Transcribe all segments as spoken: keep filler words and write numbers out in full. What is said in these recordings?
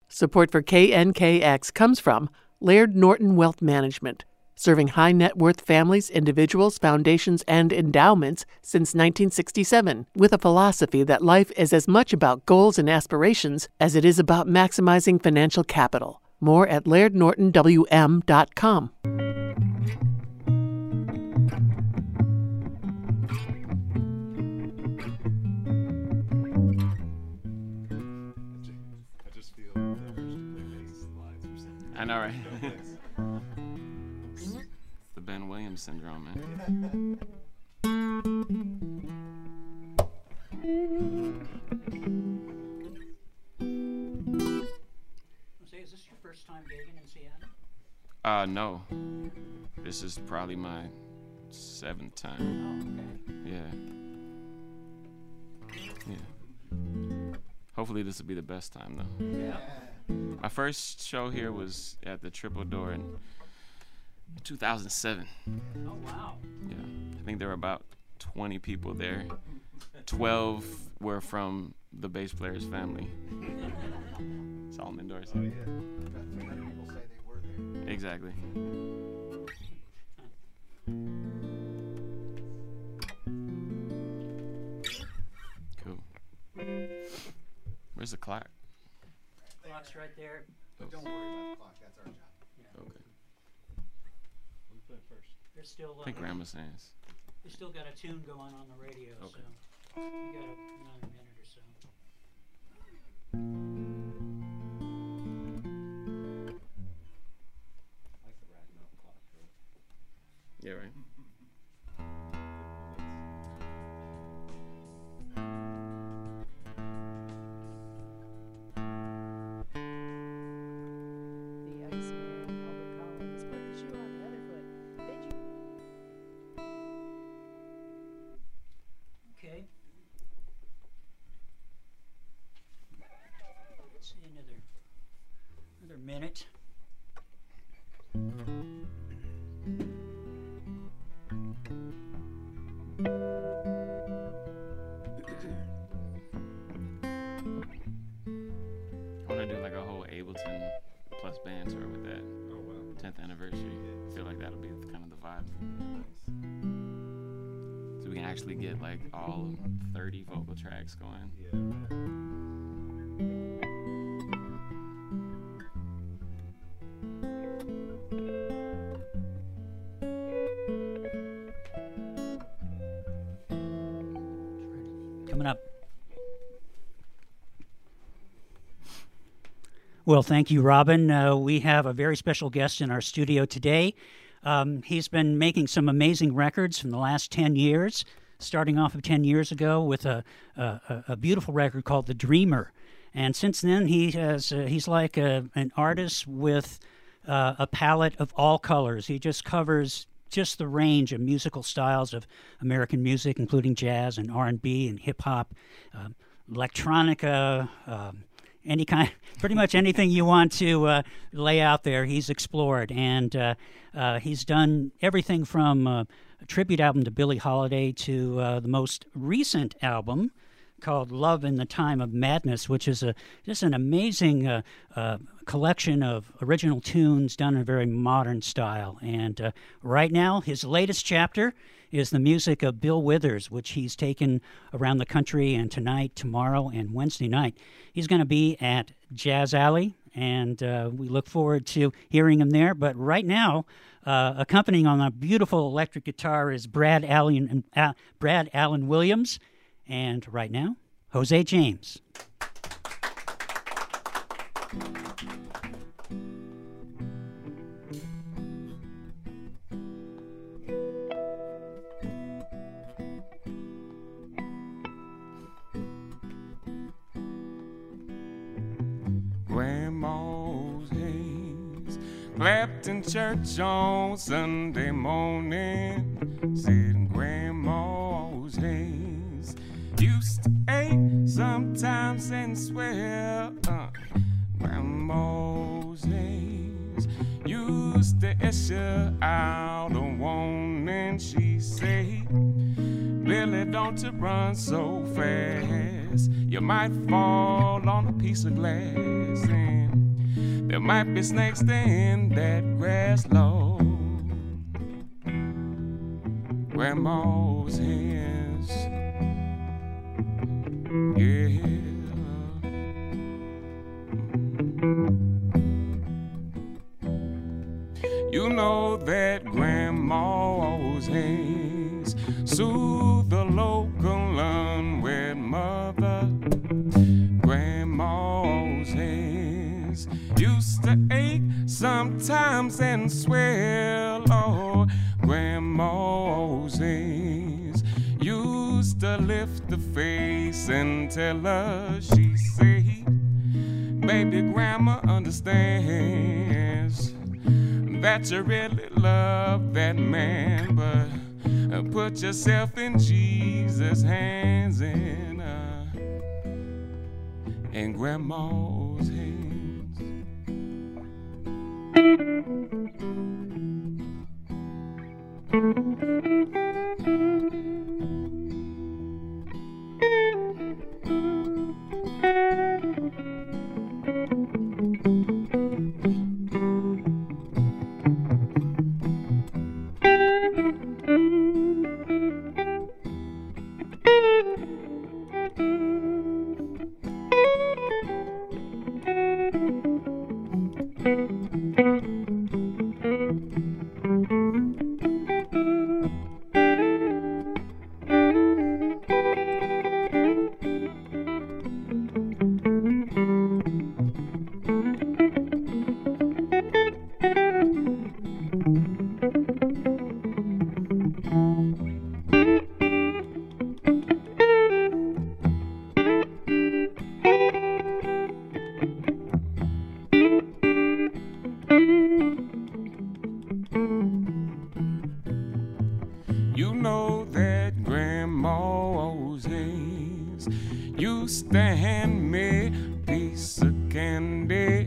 Support for K N K X comes from Laird Norton Wealth Management, serving high net worth families, individuals, foundations, and endowments since nineteen sixty-seven, with a philosophy that life is as much about goals and aspirations as it is about maximizing financial capital. More at laird norton w m dot com. I know, right? It's the Ben Williams syndrome, man. Say, is this your first time gigging in Seattle? Uh, no. This is probably my seventh time. Oh, okay. Yeah. Yeah. Hopefully this will be the best time, though. Yeah. My first show here was at the Triple Door in two thousand seven. Oh, wow. Yeah. I think there were about twenty people there. twelve were from the bass player's family. Solomon Dorsey. Oh, yeah. Many people say they were there. Exactly. Cool. Where's the clock? Clock's right there. But don't worry about the clock. That's our job. Yeah. Okay. We put it first. There's still. Uh, I think Grandma Sands. We still got a tune going on the radio, Okay. so we got another minute or so. Like the Rat Mountain clock, right? Yeah, right. The Iceman, Albert Collins, put the shoe on the other foot. Did you? Okay. Let's see another another minute. I want to do like a whole Ableton plus band tour with that. Oh, wow. tenth anniversary. I feel like that'll be kind of the vibe. So we can actually get like all thirty vocal tracks going. Yeah. Coming up. Well, thank you, Robin. Uh, we have a very special guest in our studio today. Um, he's been making some amazing records from the last ten years, starting off of ten years ago with a, a, a beautiful record called The Dreamer. And since then, he has uh, he's like a, an artist with uh, a palette of all colors. He just covers just the range of musical styles of American music, including jazz and R and B and hip-hop, um, electronica, um, any kind, pretty much anything you want to uh, lay out there, he's explored. And uh, uh, he's done everything from uh, a tribute album to Billie Holiday to uh, the most recent album called Love in the Time of Madness, which is a just an amazing uh, uh, collection of original tunes done in a very modern style. And uh, right now, his latest chapter is the music of Bill Withers, which he's taken around the country, and tonight, tomorrow, and Wednesday night. He's going to be at Jazz Alley, and uh, we look forward to hearing him there. But right now, uh, accompanying on a beautiful electric guitar is Brad Allen, uh, Brad Allen Williams, and right now, Jose James. Grandma's hands clapped in church on Sunday morning. Said Grandma's hands used to ache sometimes and swell. Uh, Grandma's hands used to issue out a warning. She said, Billy, don't you run so fast. You might fall on a piece of glass. And Might be snakes in that grass, Lord. Grandma's hands, yeah. You know that grandma's hands soothe the local unwed mother. Grandma's hands used to ache sometimes and swell. Oh, grandma's hands used to lift the face and tell her, she say, baby, grandma understands that you really love that man, but uh, put yourself in Jesus' hands and uh, in grandma's hands. You know that grandma's hands used to hand me a piece of candy.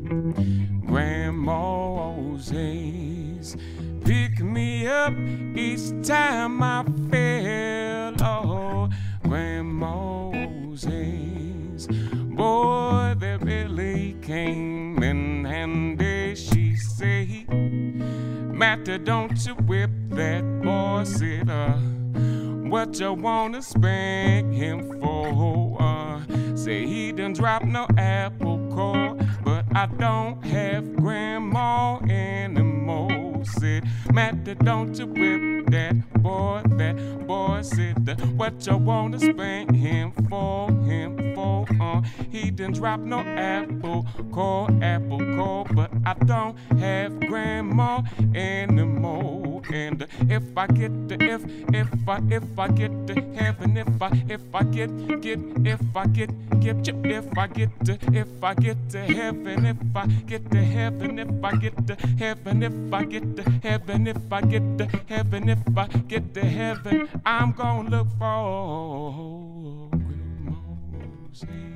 Grandma's hands pick me up each time I fell. Oh, grandma's hands, boy, they really came in handy. She say, Matter, don't you whip that boy, said, uh, what you wanna spank him for? Uh, say he done dropped no apple core, but I don't have grandma anymore. Said, Matter, don't you whip that boy, that boy, said, uh, what you wanna spank him for, him for? Uh, he done dropped no apple core, apple core, but I don't have grandma anymore. And if I get to, if, if I, if I get to heaven, if I, if I get, get, if I get, get, if I get to, if I get to heaven, if I get to heaven, if I get to heaven, if I get to heaven, if I get to heaven, if I get to heaven, I'm gonna look for grandma's hand.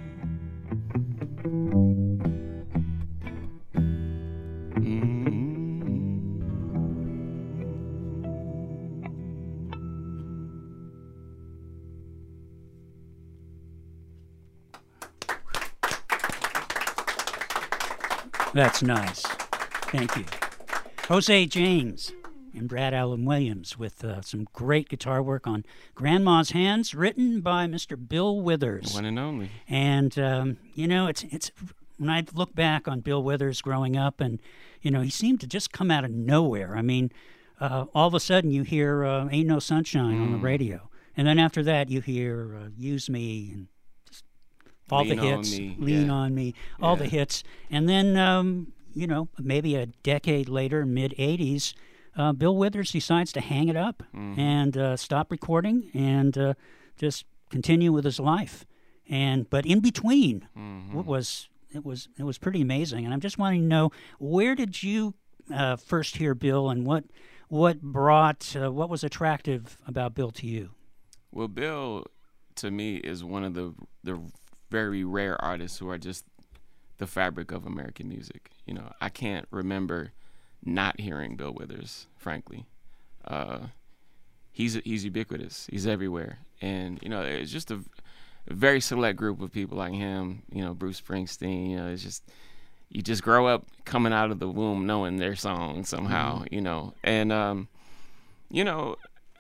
That's nice. Thank you. Jose James and Brad Allen Williams with uh, some great guitar work on Grandma's Hands, written by Mister Bill Withers. One and only. And, um, you know, it's it's when I look back on Bill Withers growing up, and, you know, he seemed to just come out of nowhere. I mean, uh, all of a sudden you hear uh, Ain't No Sunshine mm. on the radio. And then after that you hear uh, Use Me and all Lean the hits, on me. Lean Yeah. on Me, all Yeah. the hits. And then, um, you know, maybe a decade later, mid-eighties, uh, Bill Withers decides to hang it up Mhm. and uh, stop recording and uh, just continue with his life. And but in between, Mhm. it was it was it was pretty amazing. And I'm just wanting to know, where did you uh, first hear Bill, and what what brought uh, what was attractive about Bill to you? Well, Bill, to me, is one of the the very rare artists who are just the fabric of American music. You know, I can't remember not hearing Bill Withers, frankly. Uh, he's he's ubiquitous. He's everywhere. And, you know, it's just a, a very select group of people like him, you know, Bruce Springsteen, you know, it's just, you just grow up coming out of the womb knowing their song somehow, mm-hmm. you know. And, um, you know,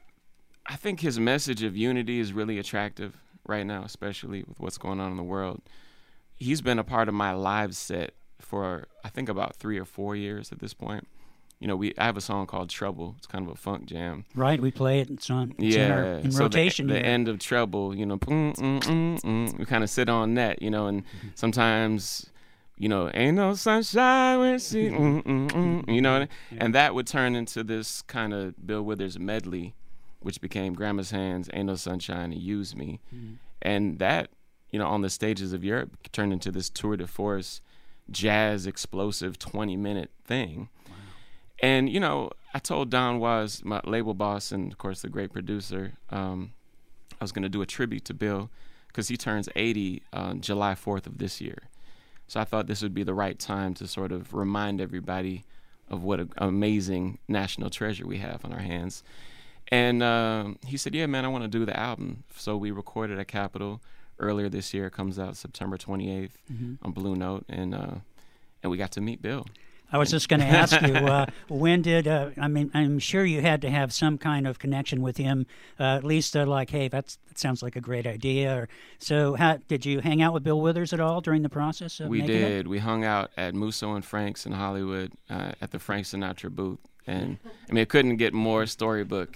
I think his message of unity is really attractive right now, especially with what's going on in the world. He's been a part of my live set for, I think, about three or four years at this point. You know, we I have a song called Trouble. It's kind of a funk jam. Right, we play it. It's on. It's yeah, in, our, in so rotation. The, the here. end of Trouble, you know, mm, mm, mm, mm, we kind of sit on that, you know, and mm-hmm. sometimes, you know, ain't no sunshine when she, mm, mm, mm, you know, yeah. and that would turn into this kind of Bill Withers medley, which became Grandma's Hands, Ain't No Sunshine, and Use Me. Mm-hmm. And that, you know, on the stages of Europe turned into this tour de force, jazz, explosive twenty-minute thing. Wow. And, you know, I told Don Was, my label boss and, of course, the great producer, um, I was going to do a tribute to Bill because he turns eighty on July fourth of this year. So I thought this would be the right time to sort of remind everybody of what an amazing national treasure we have on our hands. And uh, he said, yeah, man, I want to do the album. So we recorded at Capitol earlier this year. It comes out September twenty-eighth mm-hmm. on Blue Note. And uh, and we got to meet Bill. I was just going to ask you, uh, when did, uh, I mean, I'm sure you had to have some kind of connection with him, uh, at least uh, like, hey, that's, that sounds like a great idea. Or, so how, did you hang out with Bill Withers at all during the process of We making did. it? We hung out at Musso and Frank's in Hollywood uh, at the Frank Sinatra booth. And, I mean, it couldn't get more storybook.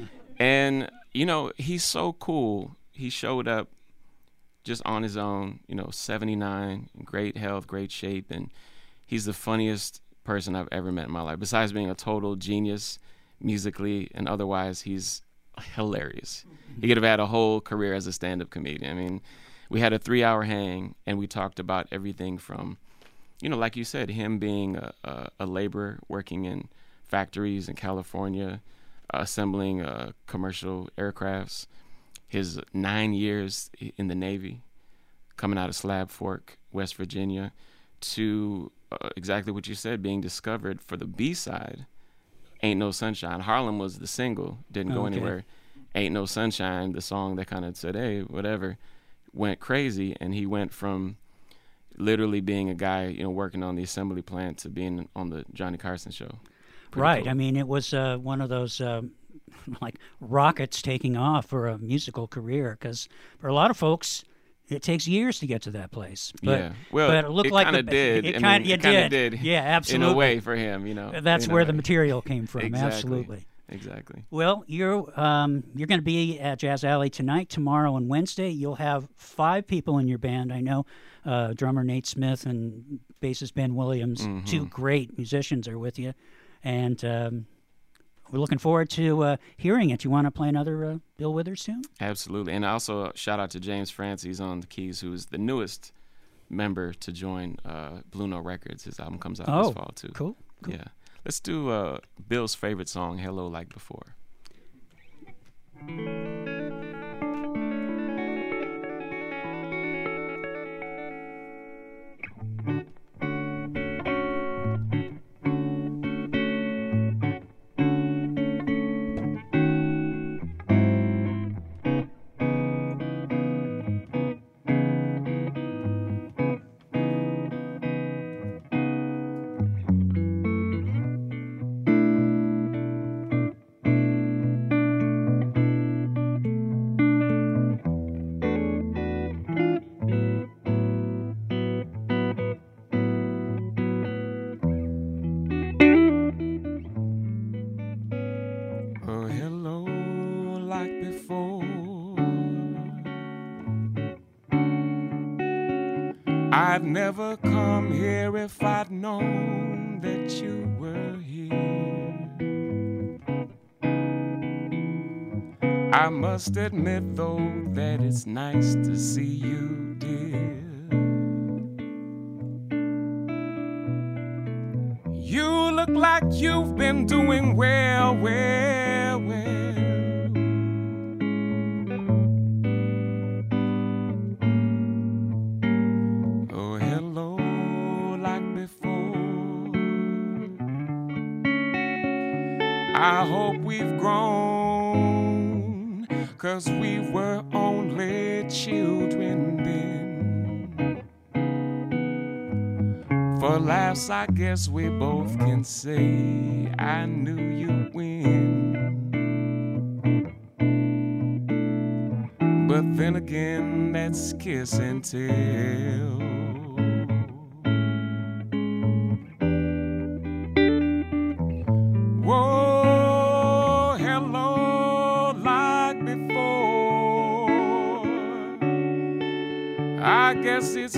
And, you know, he's so cool. He showed up just on his own, you know, seventy-nine, great health, great shape, and he's the funniest person I've ever met in my life. Besides being a total genius musically and otherwise, he's hilarious. He could have had a whole career as a stand-up comedian. I mean, we had a three-hour hang, and we talked about everything from, you know, like you said, him being a, a, a laborer working in factories in California, uh, assembling uh, commercial aircrafts, his nine years in the Navy, coming out of Slab Fork, West Virginia, to uh, exactly what you said, being discovered for the B-side, Ain't No Sunshine. Harlem was the single, didn't go okay. anywhere. Ain't No Sunshine, the song that kind of said, hey, whatever, went crazy, and he went from literally being a guy, you know, working on the assembly plant to being on the Johnny Carson show. Pretty right. cool. I mean, it was uh, one of those uh, like rockets taking off for a musical career, because for a lot of folks, it takes years to get to that place. But, yeah. Well, but it looked it like kind the, of did. It I kind mean, of did. did. Yeah, absolutely. In a way for him, you know. That's in where the material came from. Exactly. Absolutely. Exactly. Well, you're um, you're going to be at Jazz Alley tonight, tomorrow, and Wednesday. You'll have five people in your band. I know uh, drummer Nate Smith and bassist Ben Williams, mm-hmm. two great musicians, are with you, and um, we're looking forward to uh, hearing it. You want to play another uh, Bill Withers tune? Absolutely, and also uh, shout out to James Francis on the keys, who's the newest member to join uh, Blue Note Records. His album comes out oh, this fall too. Cool. cool. Yeah. Let's do uh, Bill's favorite song, Hello Like Before. I'd never come here if I'd known that you were here. I must admit, though, that it's nice to see you, dear. You look like you've been doing well, well, well. I hope we've grown, 'cause we were only children then. For For laughs, I guess we both can say I knew you'd win. But then again, that's kiss and tell. Whoa, hello, like before. I guess it's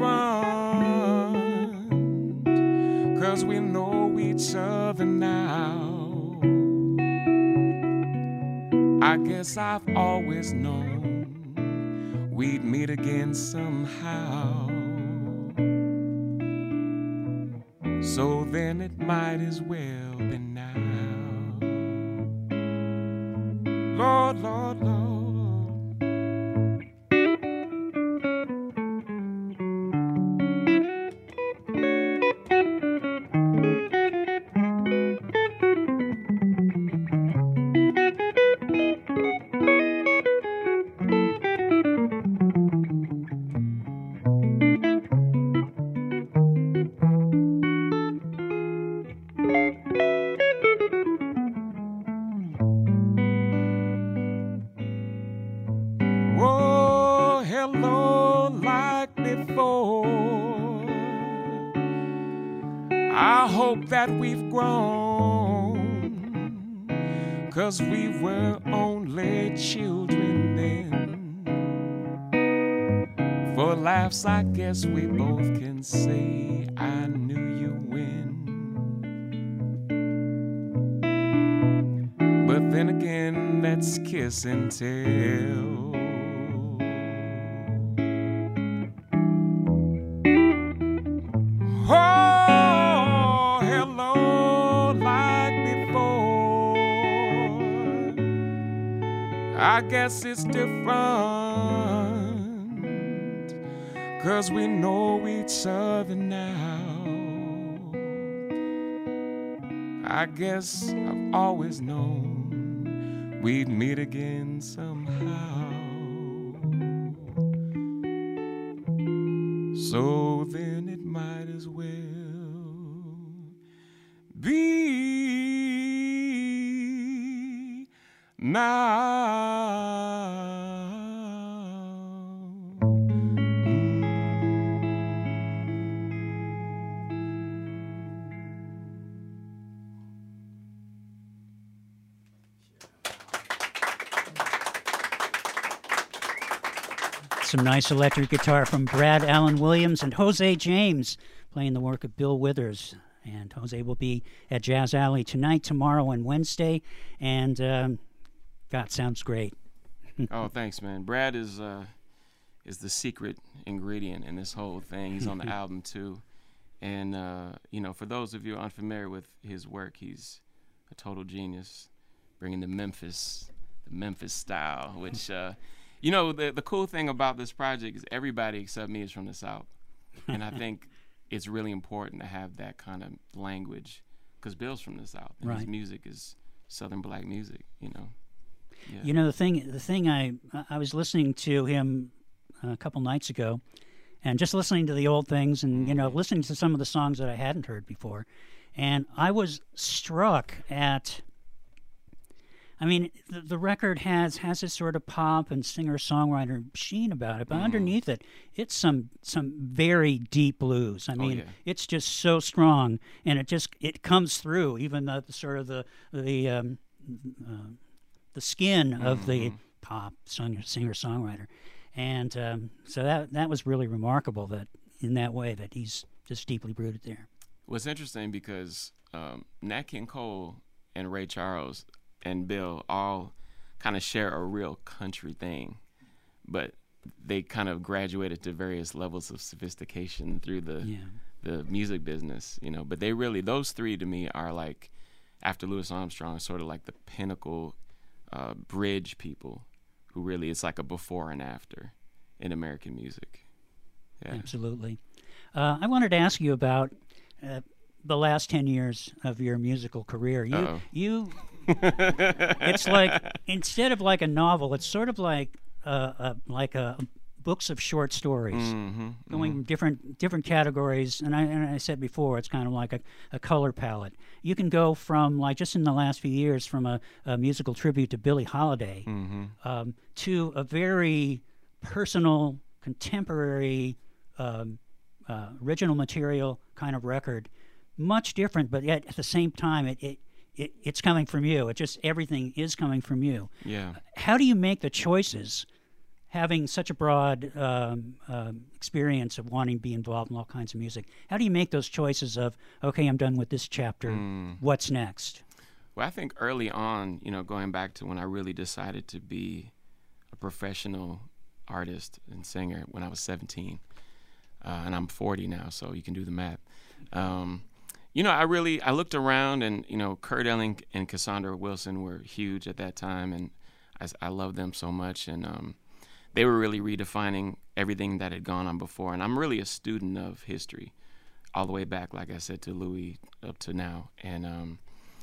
different, 'cause we know each other now. I guess I've always known we'd meet again somehow. So then it might as well be now. Lord, Lord, Lord. That we've grown, 'cause we were only children then. For laughs, I guess we both can say I knew you when. But then again, that's kiss and tell. I guess it's different, 'cause we know each other now. I guess I've always known we'd meet again somehow. So then it might as well be now. Some nice electric guitar from Brad Allen Williams and Jose James playing the work of Bill Withers. And Jose will be at Jazz Alley tonight, tomorrow, and Wednesday. And um, God, sounds great. Oh, thanks, man. Brad is uh, is the secret ingredient in this whole thing. He's on the album too. And uh, you know, for those of you unfamiliar with his work, he's a total genius, bringing the Memphis, the Memphis style, which. Uh, You know, the the cool thing about this project is everybody except me is from the South. And I think it's really important to have that kind of language because Bill's from the South. And right. His music is Southern black music, you know. Yeah. You know, the thing, the thing I, I was listening to him a couple nights ago and just listening to the old things and, you know, listening to some of the songs that I hadn't heard before. And I was struck at... I mean, the, the record has has this sort of pop and singer-songwriter sheen about it, but mm. underneath it, it's some some very deep blues. I mean, oh, yeah. It's just so strong, and it just it comes through, even the, the sort of the the um, uh, the skin mm-hmm. of the pop singer singer-songwriter, and um, so that that was really remarkable. That in that way, that he's just deeply rooted there. Well, it's interesting because um, Nat King Cole and Ray Charles and Bill all kind of share a real country thing, but they kind of graduated to various levels of sophistication through the yeah. the music business, you know. But they really, those three to me are like, after Louis Armstrong, sort of like the pinnacle uh, bridge people who really, it's like a before and after in American music. Yeah. Absolutely. Uh, I wanted to ask you about uh, the last ten years of your musical career. You, Uh-oh. you. It's like instead of like a novel, it's sort of like uh, a like a books of short stories, Mm-hmm, going mm-hmm. different different categories. And I and I said before, it's kind of like a, a color palette. You can go from, like, just in the last few years, from a, a musical tribute to Billie Holiday Mm-hmm. um, to a very personal, contemporary, um, uh, original material kind of record. Much different, but yet at the same time, it, it, it it's coming from you. It just, everything is coming from you. Yeah. How do you make the choices, having such a broad um, um, experience of wanting to be involved in all kinds of music? How do you make those choices of, okay, I'm done with this chapter, Mm. what's next? Well, I think early on, you know, going back to when I really decided to be a professional artist and singer when I was seventeen, uh, and I'm forty now, so you can do the math. Um, you know, I really, I looked around, and, you know, Kurt Elling and Cassandra Wilson were huge at that time, and I, I loved them so much, and um, they were really redefining everything that had gone on before. And I'm really a student of history, all the way back, like I said, to Louis up to now. And um,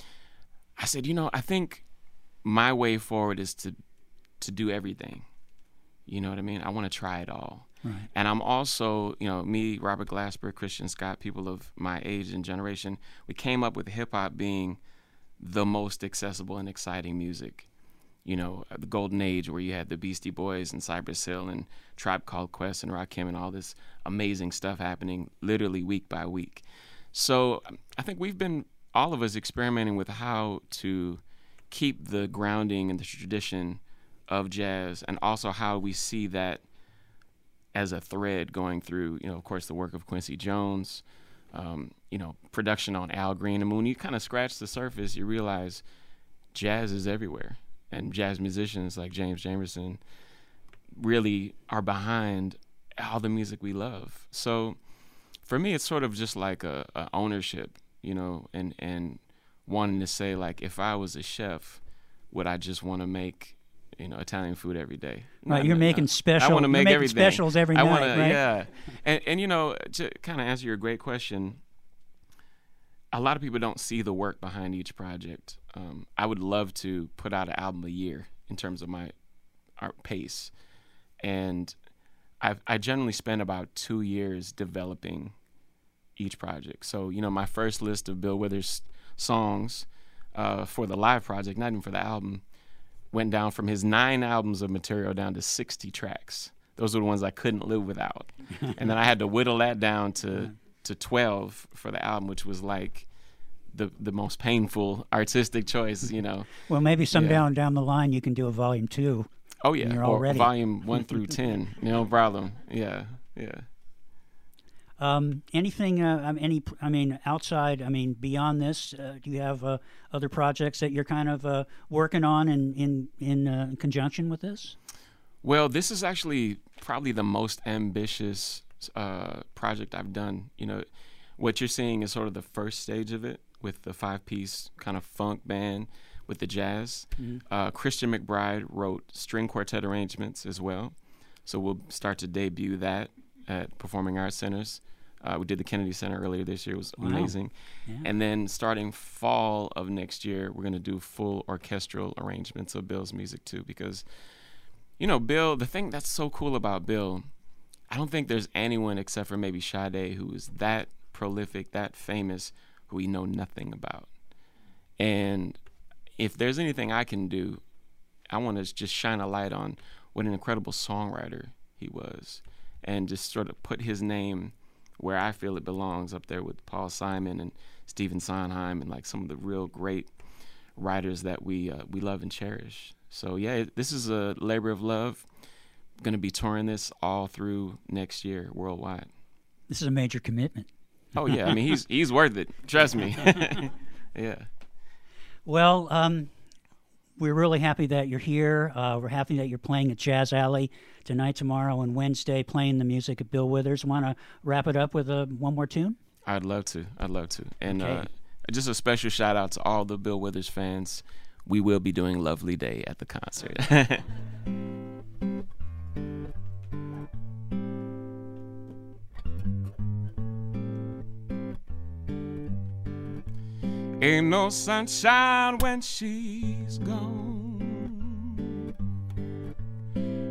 I said, you know, I think my way forward is to to do everything. You know what I mean? I want to try it all. Right. And I'm also, you know, me, Robert Glasper, Christian Scott, people of my age and generation, we came up with hip-hop being the most accessible and exciting music. You know, the golden age where you had the Beastie Boys and Cypress Hill and Tribe Called Quest and Rakim and all this amazing stuff happening literally week by week. So I think we've been, all of us, experimenting with how to keep the grounding and the tradition of jazz, and also how we see that as a thread going through, you know, of course, the work of Quincy Jones, um, you know, production on Al Green. And when you kind of scratch the surface, you realize jazz is everywhere. And jazz musicians like James Jamerson really are behind all the music we love. So for me, it's sort of just like a, a ownership, you know, and, and wanting to say, like, if I was a chef, would I just want to make, you know, Italian food every day? Right, No, you're no, making no. special. I want to you're make making everything. specials every I night, wanna, right? Yeah. And, and, you know, to kind of answer your great question, a lot of people don't see the work behind each project. Um, I would love to put out an album a year in terms of my art pace. And I've, I generally spend about two years developing each project. So, you know, my first list of Bill Withers songs uh, for the live project, not even for the album, went down from his nine albums of material down to sixty tracks. Those were the ones I couldn't live without. And then I had to whittle that down to, to twelve for the album, which was like the the most painful artistic choice, you know. Well, maybe some Yeah. down down the line you can do a volume two. Oh, yeah, you're or all ready. volume one through ten, no problem. Yeah, yeah. Um, anything? Uh, um, any? I mean, outside. I mean, beyond this, uh, do you have uh, other projects that you're kind of uh, working on in in in, uh, in conjunction with this? Well, this is actually probably the most ambitious uh, project I've done. You know, what you're seeing is sort of the first stage of it, with the five-piece kind of funk band with the jazz. Mm-hmm. Uh, Christian McBride wrote string quartet arrangements as well, so we'll start to debut that at Performing Arts Centers. Uh, we did the Kennedy Center earlier this year. It was Wow. amazing. Yeah. And then starting fall of next year, we're going to do full orchestral arrangements of Bill's music too, because, you know, Bill, the thing that's so cool about Bill, I don't think there's anyone except for maybe Sade who is that prolific, that famous, who we know nothing about. And if there's anything I can do, I want to just shine a light on what an incredible songwriter he was, and just sort of put his name where I feel it belongs, up there with Paul Simon and Stephen Sondheim and like some of the real great writers that we uh, we love and cherish. So yeah, it, this is a labor of love. I'm going to be touring this all through next year worldwide. This is a major commitment. Oh yeah, I mean he's he's worth it. Trust me. Yeah. Well, um, we're really happy that you're here. Uh, we're happy that you're playing at Jazz Alley tonight, tomorrow, and Wednesday, playing the music of Bill Withers. Want to wrap it up with uh, one more tune? I'd love to. I'd love to. And Okay. uh, just a special shout out to all the Bill Withers fans. We will be doing Lovely Day at the concert. Ain't no sunshine when she's gone.